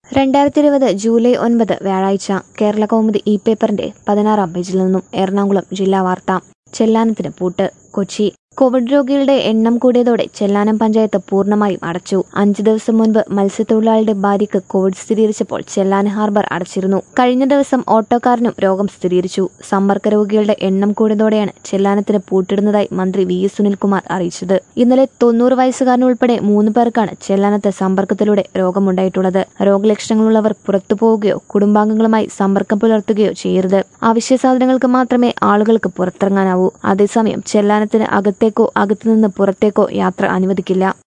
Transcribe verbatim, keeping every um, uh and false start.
രണ്ടായിരത്തി ഇരുപത് ജൂലൈ ഒൻപത് വ്യാഴാഴ്ച കേരള കൗമുദി ഇ പേപ്പറിന്റെ പതിനാറാം പേജിൽ നിന്നും എറണാകുളം ജില്ലാ വാർത്ത. ചെല്ലാനത്തിന് പൂട്ട്. കൊച്ചി. കോവിഡ് രോഗികളുടെ എണ്ണം കൂടിയതോടെ ചെല്ലാനം പഞ്ചായത്ത് പൂർണ്ണമായും അടച്ചു. അഞ്ചു ദിവസം മുൻപ് മത്സ്യത്തൊഴിലാളിയുടെ ഭാര്യയ്ക്ക് കോവിഡ് സ്ഥിരീകരിച്ചപ്പോൾ ചെല്ലാനം ഹാർബർ അടച്ചിരുന്നു. കഴിഞ്ഞ ദിവസം ഓട്ടോക്കാരനും രോഗം സ്ഥിരീകരിച്ചു. സമ്പർക്ക രോഗികളുടെ എണ്ണം കൂടിയതോടെയാണ് ചെല്ലാനത്തിന് പൂട്ടിടുന്നതായി മന്ത്രി വി എസ് സുനിൽകുമാർ അറിയിച്ചത്. ഇന്നലെ തൊണ്ണൂറ് വയസ്സുകാരനുൾപ്പെടെ മൂന്ന് പേർക്കാണ് ചെല്ലാനത്ത് സമ്പർക്കത്തിലൂടെ രോഗമുണ്ടായിട്ടുള്ളത്. രോഗലക്ഷണങ്ങളുള്ളവർ പുറത്തുപോവുകയോ കുടുംബാംഗങ്ങളുമായി സമ്പർക്കം പുലർത്തുകയോ ചെയ്യരുത്. അവശ്യ സാധനങ്ങൾക്ക് മാത്രമേ ആളുകൾക്ക് പുറത്തിറങ്ങാനാവൂ. അതേസമയം ചെല്ലാനത്തിന് അകത്തേക്കോ അകത്തുനിന്ന് പുറത്തേക്കോ യാത്ര അനുവദിക്കില്ല.